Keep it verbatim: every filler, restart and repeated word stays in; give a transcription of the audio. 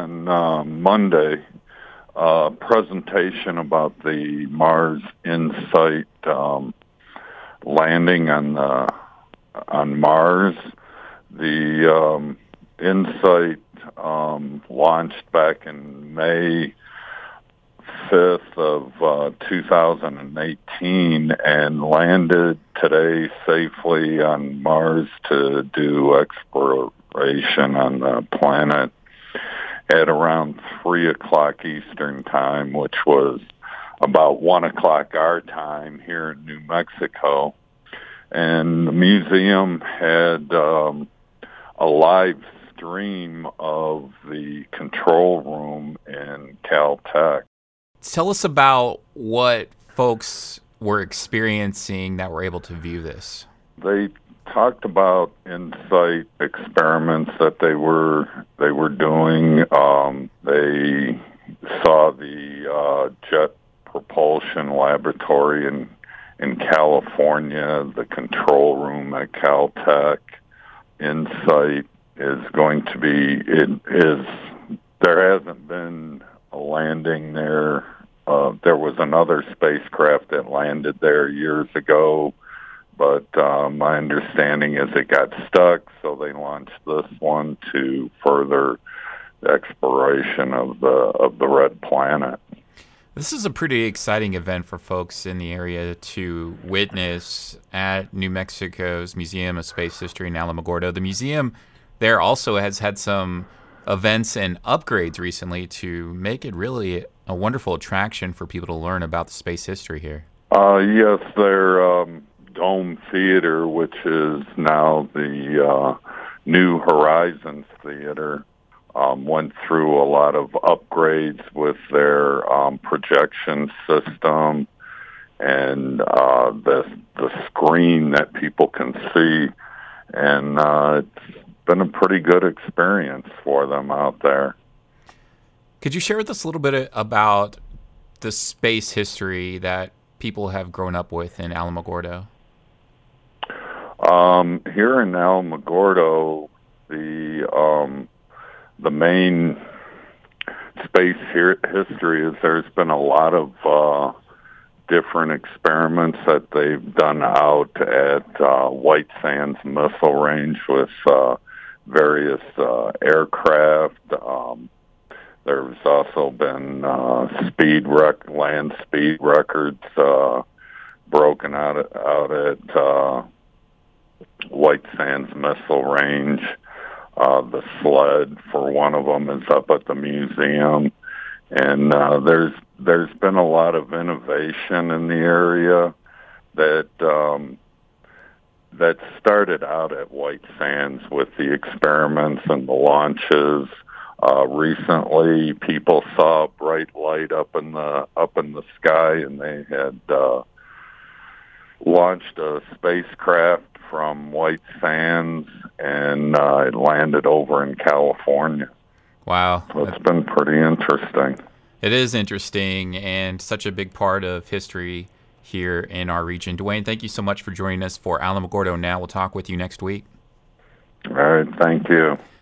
on uh, Monday a presentation about the Mars InSight um, landing on the, on Mars. The um, InSight um, launched back in May fifth of uh, two thousand eighteen and landed today safely on Mars to do exploration on the planet at around three o'clock Eastern time, which was about one o'clock our time here in New Mexico. And the museum had um, a live stream of the control room in Caltech. Tell us about what folks were experiencing that were able to view this. They talked about InSight experiments that they were they were doing. Um, they saw the uh, Jet Propulsion Laboratory in in California, the control room at Caltech. InSight is going to be it is there hasn't been a landing there. Uh, there was another spacecraft that landed there years ago, but uh, my understanding is it got stuck, so they launched this one to further the exploration of the of the red planet. This is a pretty exciting event for folks in the area to witness at New Mexico's Museum of Space History in Alamogordo. The museum there also has had some events and upgrades recently to make it really a wonderful attraction for people to learn about the space history here. Uh, yes, their um, Dome Theater, which is now the uh, New Horizons Theater, um, went through a lot of upgrades with their um, projection system and uh, the the screen that people can see, and uh, it's been a pretty good experience for them out there. Could you share with us a little bit about the space history that people have grown up with in Alamogordo? Um, here in Alamogordo, the um, the main space here, history is there's been a lot of uh, different experiments that they've done out at uh, White Sands Missile Range with uh, various uh, aircraft. Um, there's also been uh, speed rec- land speed records uh, broken out at, out at uh, White Sands Missile Range. Uh, the sled for one of them is up at the museum, and uh, there's there's been a lot of innovation in the area that um, that started out at White Sands with the experiments and the launches. Uh, recently, people saw a bright light up in the up in the sky, and they had uh, launched a spacecraft from White Sands, and uh, it landed over in California. Wow. So it's been pretty interesting. It is interesting and such a big part of history here in our region. Dwayne, thank you so much for joining us for Alamogordo Now. We'll talk with you next week. All right. Thank you.